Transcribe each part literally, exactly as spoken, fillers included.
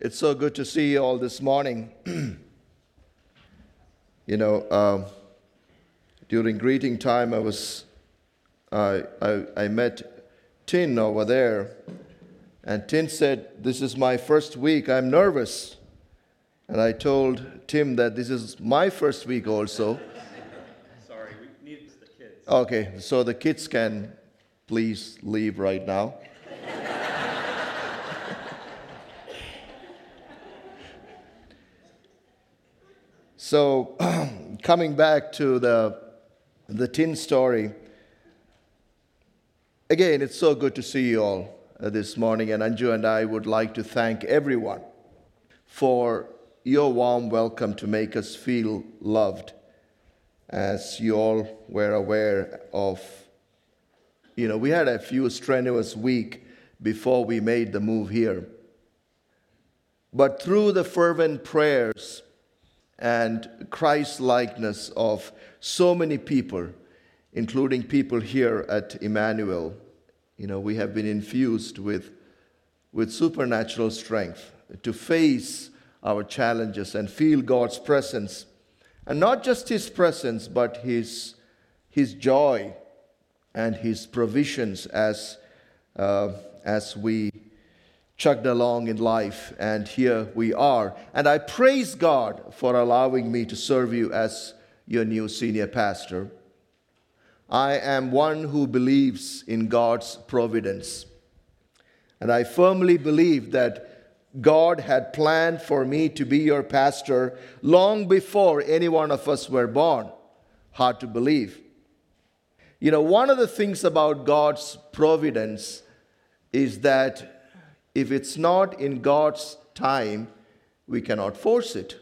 It's so good to see you all this morning. you know, um, during greeting time, I was, I, I, I met Tin over there, and Tin said, "This is my first week. I'm nervous." And I told Tim that this is my first week also. Sorry, we need the kids. Okay, so the kids can please leave right now. So, coming back to the, the Tin story, again, it's so good to see you all uh, this morning, and Anju and I would like to thank everyone for your warm welcome to make us feel loved. As you all were aware of, you know, we had a few strenuous weeks before we made the move here. But through the fervent prayers and Christ-likeness of so many people, including people here at Emmanuel, you know, we have been infused with, with supernatural strength to face our challenges and feel God's presence. And not just His presence, but His, His joy and His provisions as, uh, as we chugged along in life, and here we are. And I praise God for allowing me to serve you as your new senior pastor. I am one who believes in God's providence. And I firmly believe that God had planned for me to be your pastor long before any one of us were born. Hard to believe. You know, one of the things about God's providence is that if it's not in God's time, we cannot force it.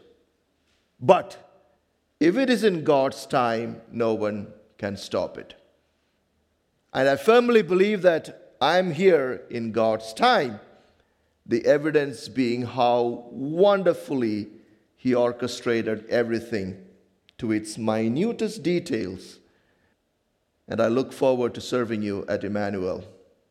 But if it is in God's time, no one can stop it. And I firmly believe that I'm here in God's time. The evidence being how wonderfully He orchestrated everything to its minutest details. And I look forward to serving you at Emmanuel.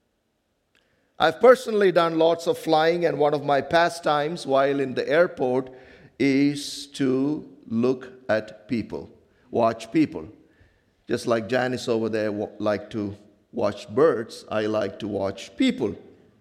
I've personally done lots of flying, and one of my pastimes while in the airport is to look at people, watch people. Just like Janice over there like to watch birds, I like to watch people.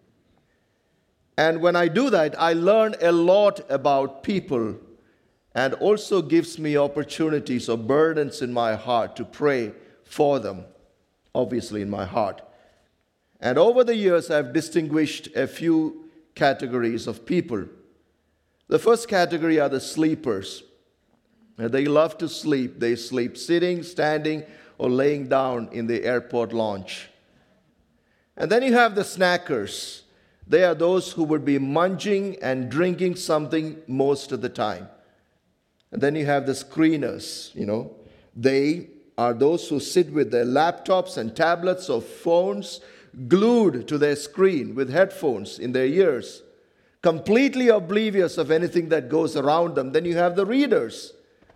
And when I do that, I learn a lot about people, and also gives me opportunities or burdens in my heart to pray for them, obviously in my heart. And over the years, I've distinguished a few categories of people. The first category are the sleepers. They love to sleep. They sleep sitting, standing, or laying down in the airport lounge. And then you have the snackers. They are those who would be munching and drinking something most of the time. And then you have the screeners, you know. They are those who sit with their laptops and tablets or phones glued to their screen with headphones in their ears, completely oblivious of anything that goes around them. Then you have the readers.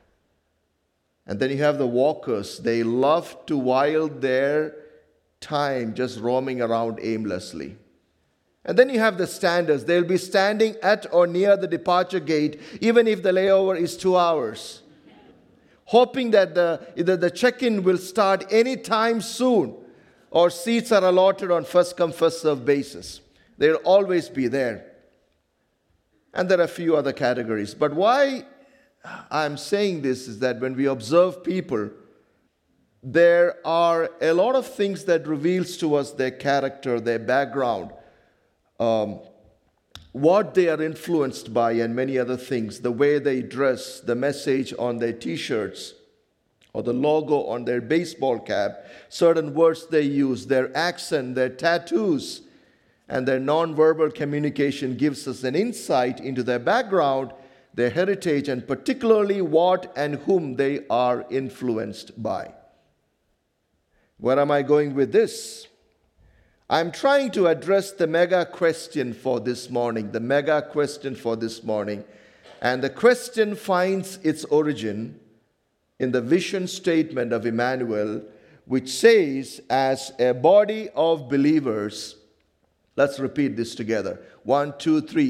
And then you have the walkers. They love to while their time just roaming around aimlessly. And then you have the standers. They'll be standing at or near the departure gate, even if the layover is two hours, hoping that the, either the check-in will start any time soon, or seats are allotted on first-come, first-served basis. They'll always be there. And there are a few other categories. But why I'm saying this is that when we observe people, there are a lot of things that reveals to us their character, their background, um, what they are influenced by, and many other things, the way they dress, the message on their t-shirts, or the logo on their baseball cap, certain words they use, their accent, their tattoos, and their nonverbal communication gives us an insight into their background, their heritage, and particularly what and whom they are influenced by. Where am I going with this? I'm trying to address the mega question for this morning, the mega question for this morning. And the question finds its origin in the vision statement of Emmanuel, which says, as a body of believers, let's repeat this together. One, two, three.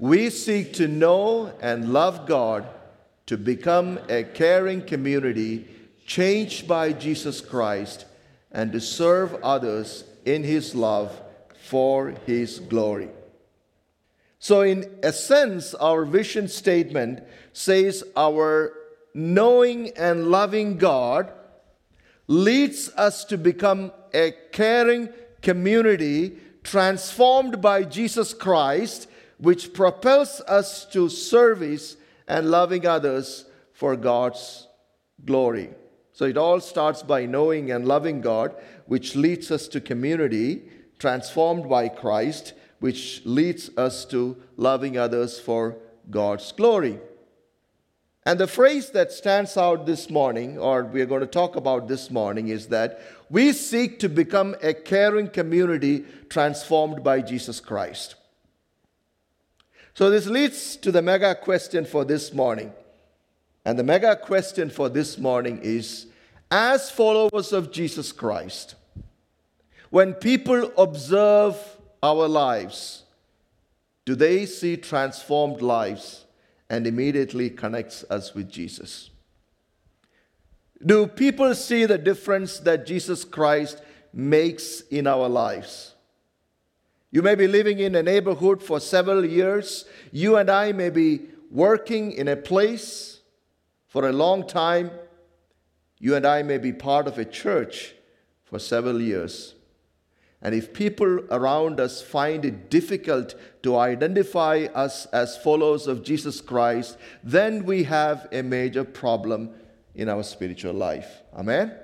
we seek to know and love God, to become a caring community changed by Jesus Christ, and to serve others in His love for His glory. So in a sense, our vision statement says our knowing and loving God leads us to become a caring community transformed by Jesus Christ, which propels us to service and loving others for God's glory. So it all starts by knowing and loving God, which leads us to community transformed by Christ, which leads us to loving others for God's glory. And the phrase that stands out this morning, or we are going to talk about this morning, is that we seek to become a caring community transformed by Jesus Christ. So this leads to the mega question for this morning. And the mega question for this morning is, as followers of Jesus Christ, when people observe our lives, do they see transformed lives and immediately connects us with Jesus? Do people see the difference that Jesus Christ makes in our lives? You may be living in a neighborhood for several years. You and I may be working in a place for a long time. You and I may be part of a church for several years. And if people around us find it difficult to identify us as followers of Jesus Christ, then we have a major problem in our spiritual life. Amen? Amen.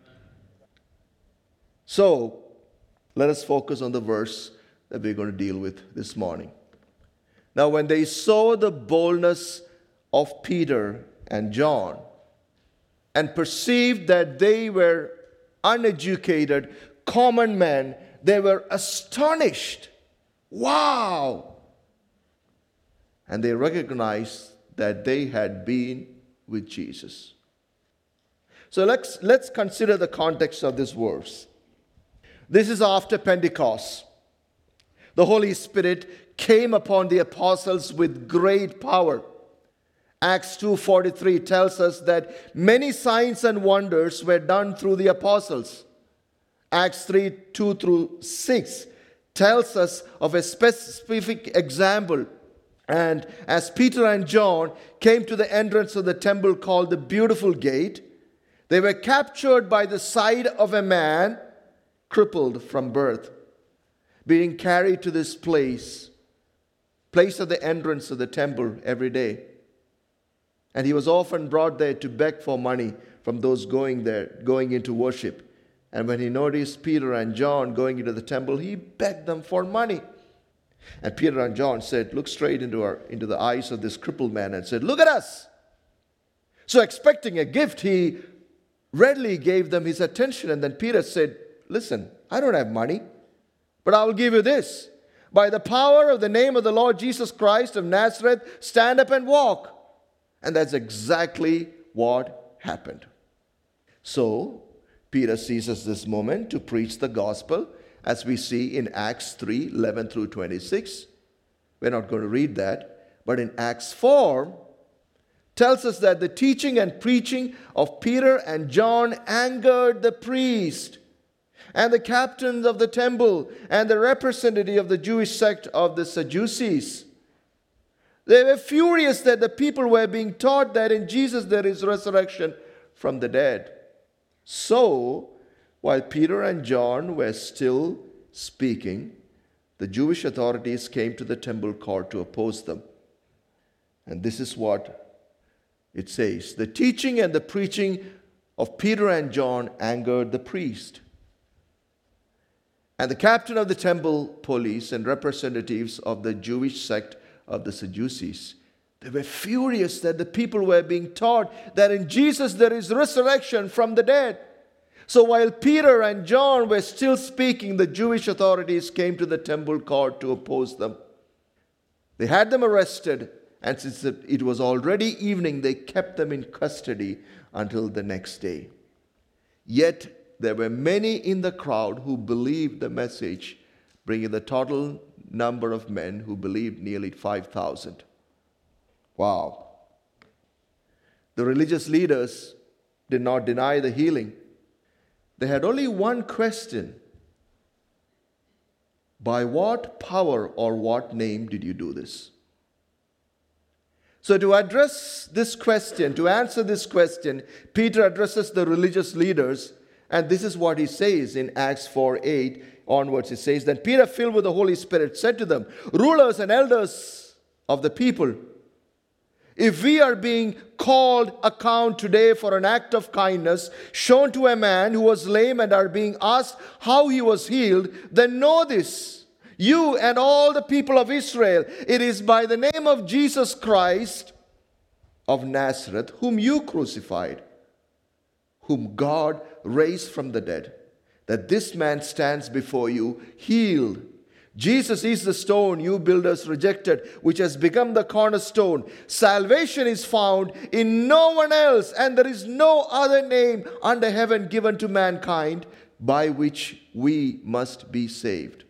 So, let us focus on the verse that we're going to deal with this morning. Now, when they saw the boldness of Peter and John and perceived that they were uneducated, common men, they were astonished. Wow! And they recognized that they had been with Jesus. So let's, let's consider the context of this verse. This is after Pentecost. The Holy Spirit came upon the apostles with great power. Acts two forty-three tells us that many signs and wonders were done through the apostles. Acts three two through six tells us of a specific example. And as Peter and John came to the entrance of the temple called the Beautiful Gate, they were captured by the side of a man crippled from birth, being carried to this place, place at the entrance of the temple every day. And he was often brought there to beg for money from those going there, going into worship. And when he noticed Peter and John going into the temple, he begged them for money. And Peter and John said, looked straight into, our, into the eyes of this crippled man and said, "Look at us." So expecting a gift, he readily gave them his attention. And then Peter said, "Listen, I don't have money, but I will give you this. By the power of the name of the Lord Jesus Christ of Nazareth, stand up and walk." And that's exactly what happened. So, Peter seizes this moment to preach the gospel, as we see in Acts three eleven through twenty-six. We're not going to read that. But in Acts four, tells us that the teaching and preaching of Peter and John angered the priest and the captains of the temple and the representative of the Jewish sect of the Sadducees. They were furious that the people were being taught that in Jesus there is resurrection from the dead. So, while Peter and John were still speaking, the Jewish authorities came to the temple court to oppose them. And this is what it says. The teaching and the preaching of Peter and John angered the priest. And the captain of the temple police and representatives of the Jewish sect of the Sadducees, they were furious that the people were being taught that in Jesus there is resurrection from the dead. So while Peter and John were still speaking, the Jewish authorities came to the temple court to oppose them. They had them arrested, and since it was already evening, they kept them in custody until the next day. Yet there were many in the crowd who believed the message, bringing the total number of men who believed, nearly five thousand. Wow. The religious leaders did not deny the healing. They had only one question. By what power or what name did you do this? So to address this question, to answer this question, Peter addresses the religious leaders, and this is what he says in Acts four eight onwards. He says, Then Peter, filled with the Holy Spirit, said to them, Rulers and elders of the people, if we are being called account today for an act of kindness shown to a man who was lame and are being asked how he was healed, then know this, you and all the people of Israel, it is by the name of Jesus Christ of Nazareth, whom you crucified, whom God raised from the dead, that this man stands before you healed. Jesus is the stone you builders rejected, which has become the cornerstone. Salvation is found in no one else, and there is no other name under heaven given to mankind by which we must be saved.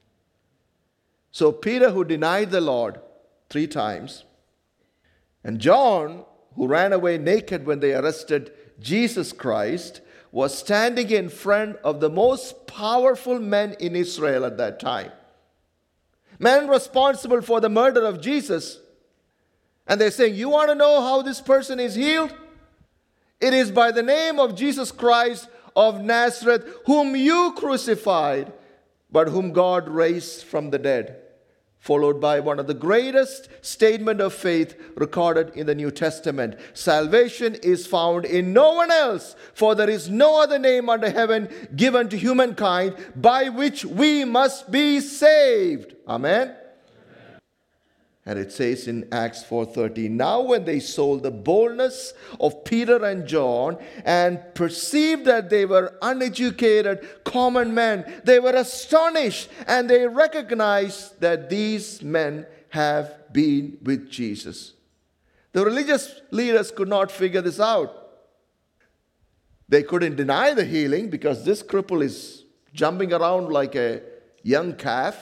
So Peter, who denied the Lord three times, and John, who ran away naked when they arrested Jesus Christ, was standing in front of the most powerful men in Israel at that time. Men responsible for the murder of Jesus. And they're saying, you want to know how this person is healed? It is by the name of Jesus Christ of Nazareth, whom you crucified, but whom God raised from the dead. Followed by one of the greatest statements of faith recorded in the New Testament. Salvation is found in no one else, for there is no other name under heaven given to humankind by which we must be saved. Amen. And it says in Acts four thirteen, now when they saw the boldness of Peter and John and perceived that they were uneducated, common men, they were astonished, and they recognized that these men have been with Jesus. The religious leaders could not figure this out. They couldn't deny the healing because this cripple is jumping around like a young calf.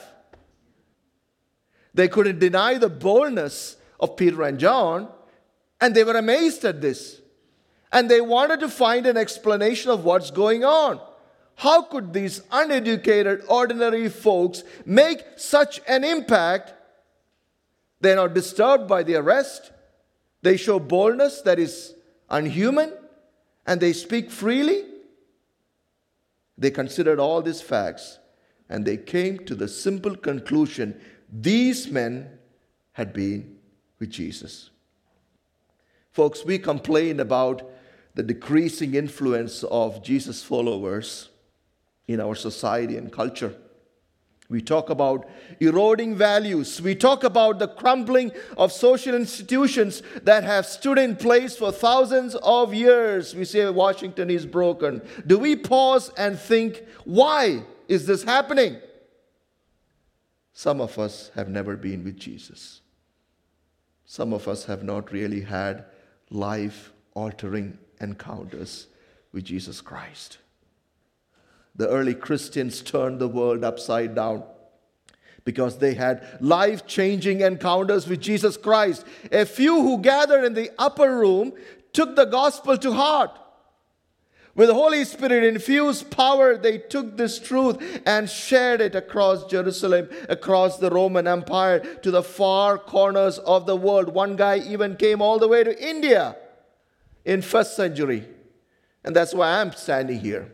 They couldn't deny the boldness of Peter and John, and they were amazed at this. And they wanted to find an explanation of what's going on. How could these uneducated, ordinary folks make such an impact? They're not disturbed by the arrest. They show boldness that is unhuman, and they speak freely. They considered all these facts, and they came to the simple conclusion: these men had been with Jesus. Folks, we complain about the decreasing influence of Jesus' followers in our society and culture. We talk about eroding values. We talk about the crumbling of social institutions that have stood in place for thousands of years. We say Washington is broken. Do we pause and think, why is this happening? Some of us have never been with Jesus. Some of us have not really had life-altering encounters with Jesus Christ. The early Christians turned the world upside down because they had life-changing encounters with Jesus Christ. A few who gathered in the upper room took the gospel to heart. With the Holy Spirit infused power, they took this truth and shared it across Jerusalem, across the Roman Empire, to the far corners of the world. One guy even came all the way to India in first century. And that's why I'm standing here.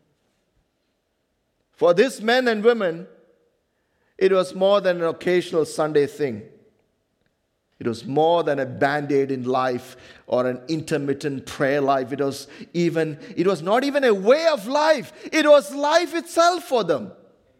For these men and women, it was more than an occasional Sunday thing. It was more than a band-aid in life or an intermittent prayer life. It was even, it was not even a way of life. It was life itself for them.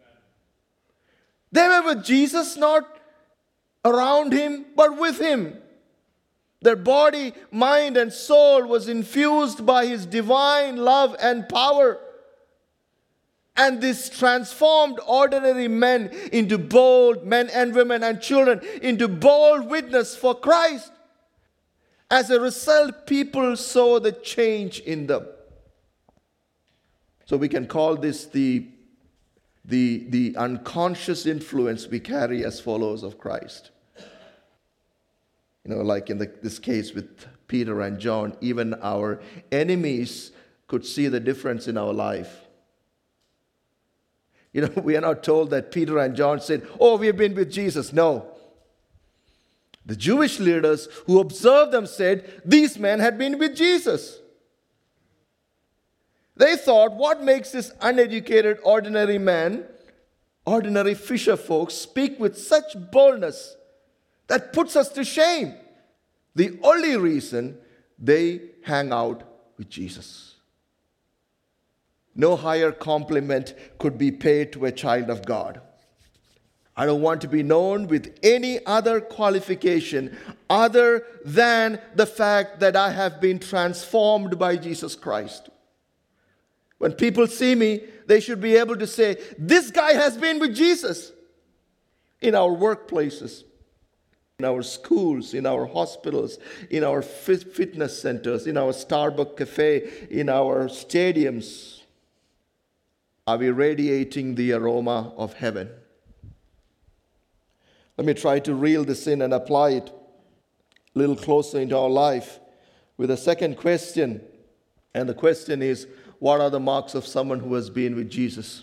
They were with Jesus, not around him, but with him. Their body, mind, and soul was infused by his divine love and power. And this transformed ordinary men into bold men and women and children, into bold witness for Christ. As a result, people saw the change in them. So we can call this the the, the unconscious influence we carry as followers of Christ. You know, like in the, this case with Peter and John, even our enemies could see the difference in our life. You know, we are not told that Peter and John said, oh, we have been with Jesus. No. The Jewish leaders who observed them said, these men had been with Jesus. They thought, what makes this uneducated, ordinary man, ordinary fisher folks, speak with such boldness that puts us to shame? The only reason they hang out with Jesus. No higher compliment could be paid to a child of God. I don't want to be known with any other qualification other than the fact that I have been transformed by Jesus Christ. When people see me, they should be able to say, this guy has been with Jesus. In our workplaces, in our schools, in our hospitals, in our fit- fitness centers, in our Starbucks cafe, in our stadiums, are we radiating the aroma of heaven? Let me try to reel this in and apply it a little closer into our life with a second question. And the question is, what are the marks of someone who has been with Jesus?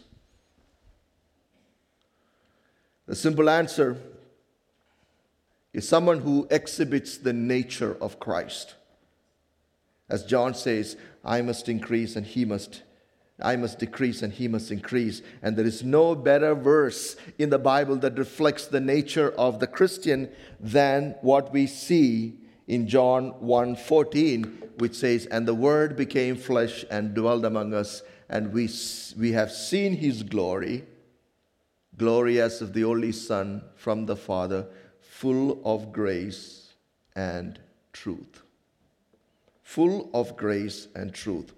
The simple answer is someone who exhibits the nature of Christ. As John says, I must increase and he must I must decrease and he must increase. And there is no better verse in the Bible that reflects the nature of the Christian than what we see in John one fourteen, which says, and the Word became flesh and dwelled among us, and we, we have seen his glory, glory as of the only Son from the Father, full of grace and truth. Full of grace and truth.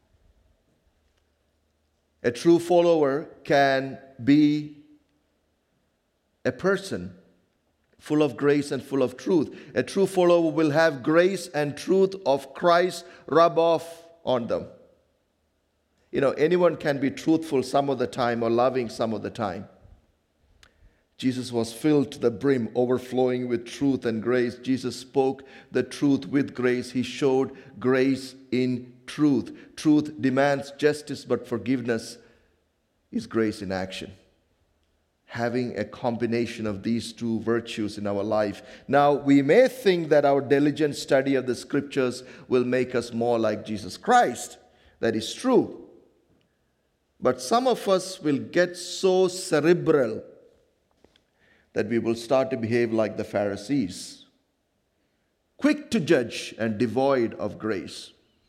A true follower can be a person full of grace and full of truth. A true follower will have grace and truth of Christ rub off on them. You know, anyone can be truthful some of the time or loving some of the time. Jesus was filled to the brim, overflowing with truth and grace. Jesus spoke the truth with grace. He showed grace in truth. Truth demands justice, but forgiveness is grace in action. Having a combination of these two virtues in our life. Now, we may think that our diligent study of the scriptures will make us more like Jesus Christ. That is true. But some of us will get so cerebral that we will start to behave like the Pharisees, quick to judge and devoid of grace,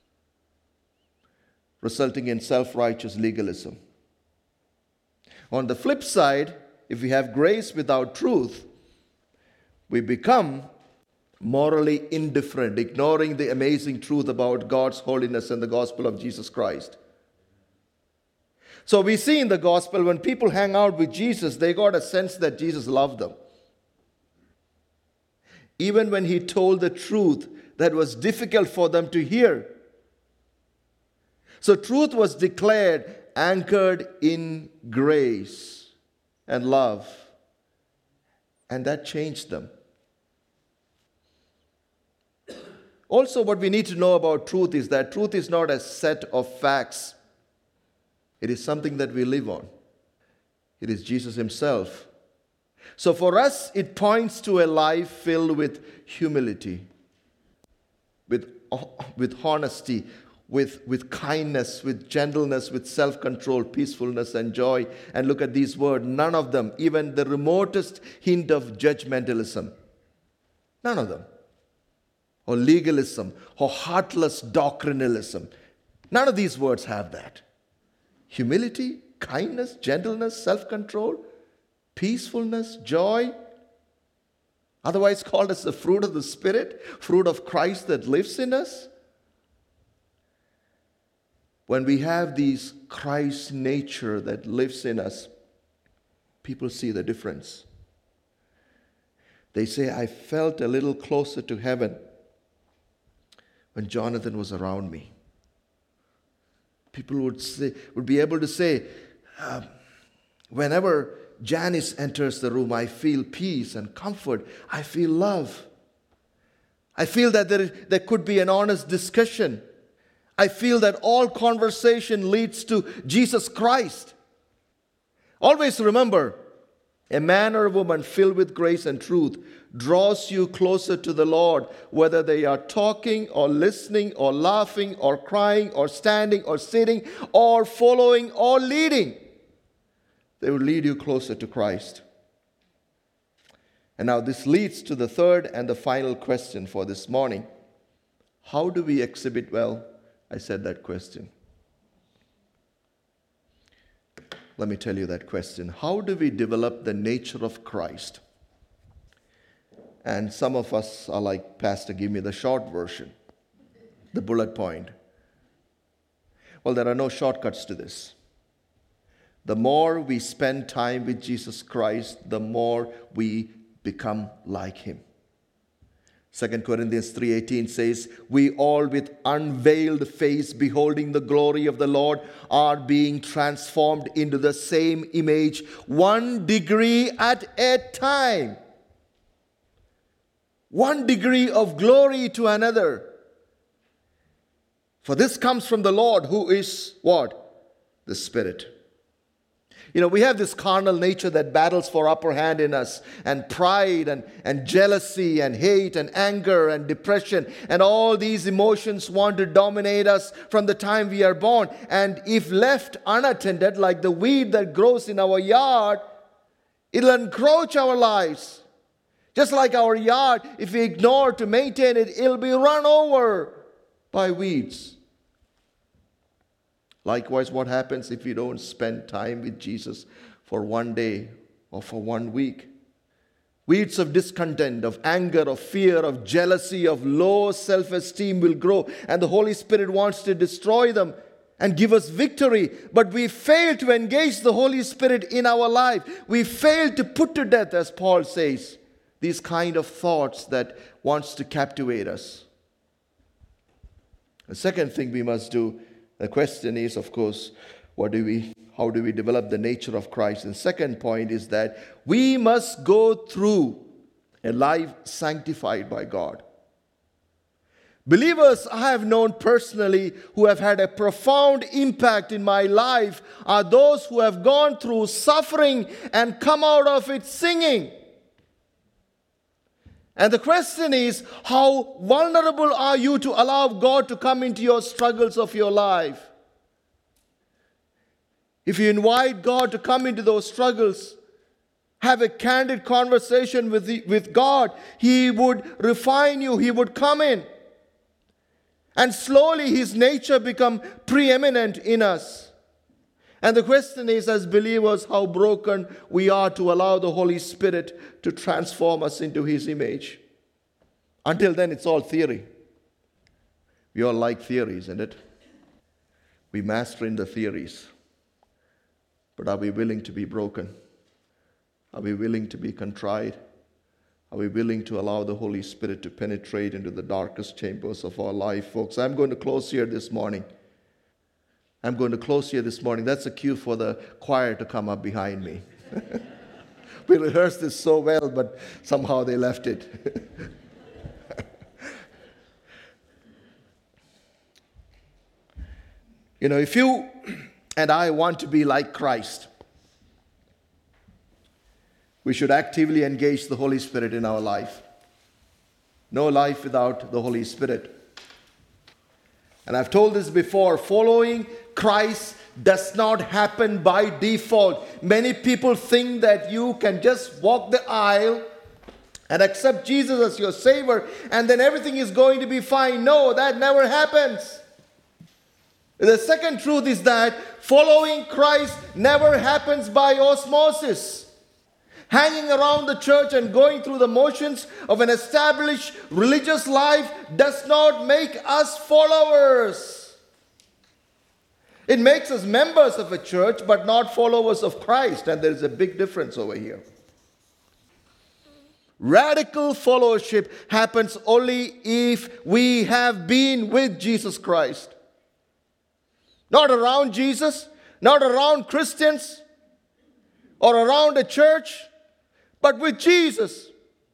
resulting in self-righteous legalism. On the flip side, if we have grace without truth, we become morally indifferent, ignoring the amazing truth about God's holiness and the gospel of Jesus Christ. So we see in the gospel, when people hang out with Jesus, they got a sense that Jesus loved them. Even when he told the truth that was difficult for them to hear. So truth was declared anchored in grace and love. And that changed them. Also, what we need to know about truth is that truth is not a set of facts. It is something that we live on. It is Jesus himself. So for us, it points to a life filled with humility, with, with honesty, with, with kindness, with gentleness, with self-control, peacefulness, and joy. And look at these words, none of them, even the remotest hint of judgmentalism. None of them. Or legalism, or heartless doctrinalism. None of these words have that. Humility, kindness, gentleness, self-control, peacefulness, joy, otherwise called as the fruit of the Spirit, fruit of Christ that lives in us. When we have these Christ nature that lives in us, people see the difference. They say, I felt a little closer to heaven when Jonathan was around me. People would say, would be able to say, uh, Whenever Janice enters the room, I feel peace and comfort. I feel love. I feel that there, there could be an honest discussion. I feel that all conversation leads to Jesus Christ. Always remember, a man or a woman filled with grace and truth draws you closer to the Lord, whether they are talking or listening or laughing or crying or standing or sitting or following or leading. They will lead you closer to Christ. And now this leads to the third and the final question for this morning. How do we exhibit well? I said that question. Let me tell you that question. How do we develop the nature of Christ? And some of us are like, Pastor, give me the short version, the bullet point. Well, there are no shortcuts to this. The more we spend time with Jesus Christ, the more we become like Him. Second Corinthians three eighteen says, we all with unveiled face beholding the glory of the Lord are being transformed into the same image, one degree at a time. One degree of glory to another. For this comes from the Lord, who is what? The Spirit. You know, we have this carnal nature that battles for upper hand in us, and pride and, and jealousy and hate and anger and depression, and all these emotions want to dominate us from the time we are born. And if left unattended, like the weed that grows in our yard, it'll encroach our lives. Just like our yard, if we ignore to maintain it, it'll be run over by weeds. Likewise, what happens if you don't spend time with Jesus for one day or for one week? Weeds of discontent, of anger, of fear, of jealousy, of low self-esteem will grow, and the Holy Spirit wants to destroy them and give us victory. But we fail to engage the Holy Spirit in our life. We fail to put to death, as Paul says, these kind of thoughts that wants to captivate us. The second thing we must do, the question is, of course, what do we, how do we develop the nature of Christ? And the second point is that we must go through a life sanctified by God. Believers I have known personally who have had a profound impact in my life are those who have gone through suffering and come out of it singing. And the question is, how vulnerable are you to allow God to come into your struggles of your life? If you invite God to come into those struggles, have a candid conversation with, the, with God, He would refine you, He would come in. And slowly His nature become preeminent in us. And the question is, as believers, how broken we are to allow the Holy Spirit to transform us into His image. Until then, it's all theory. We all like theories, isn't it? We master in the theories. But are we willing to be broken? Are we willing to be contrite? Are we willing to allow the Holy Spirit to penetrate into the darkest chambers of our life, folks? I'm going to close here this morning. I'm going to close here this morning. That's a cue for the choir to come up behind me. We rehearsed this so well, but somehow they left it. You know, if you and I want to be like Christ, we should actively engage the Holy Spirit in our life. No life without the Holy Spirit. And I've told this before, following Christ does not happen by default. Many people think that you can just walk the aisle and accept Jesus as your Savior and then everything is going to be fine. No, that never happens. The second truth is that following Christ never happens by osmosis. Hanging around the church and going through the motions of an established religious life does not make us followers. It makes us members of a church, but not followers of Christ. And there is a big difference over here. Radical followership happens only if we have been with Jesus Christ. Not around Jesus, not around Christians. or around a church, but with Jesus,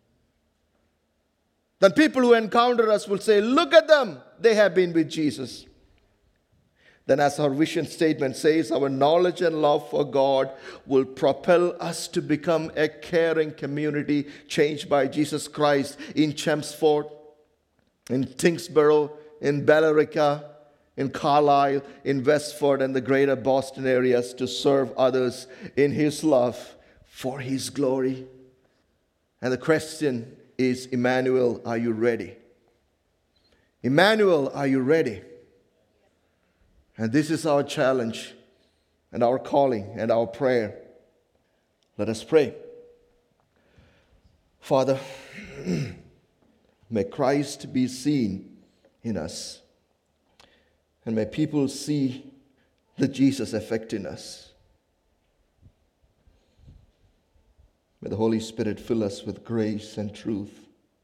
then people who encounter us will say, look at them, they have been with Jesus. Then, as our vision statement says, our knowledge and love for God will propel us to become a caring community changed by Jesus Christ in Chelmsford, in Tingsboro, in Billerica, in Carlisle, in Westford, and the greater Boston areas to serve others in His love for His glory. And the question is, Emmanuel, are you ready? Emmanuel, are you ready? And this is our challenge and our calling and our prayer. Let us pray. Father, may Christ be seen in us. And may people see the Jesus effect in us. May the Holy Spirit fill us with grace and truth.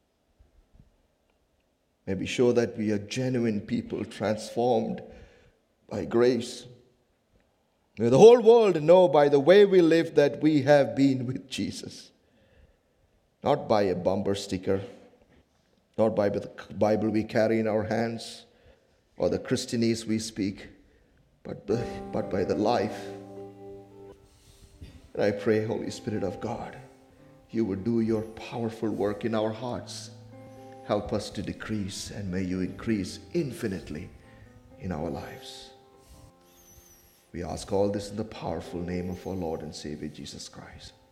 May we show that we are genuine people transformed by grace. May the whole world know by the way we live that we have been with Jesus. Not by a bumper sticker, not by the Bible we carry in our hands, or the Christianese we speak, but by, but by the life. And I pray, Holy Spirit of God, you would do your powerful work in our hearts. Help us to decrease, and may you increase infinitely in our lives. We ask all this in the powerful name of our Lord and Savior, Jesus Christ.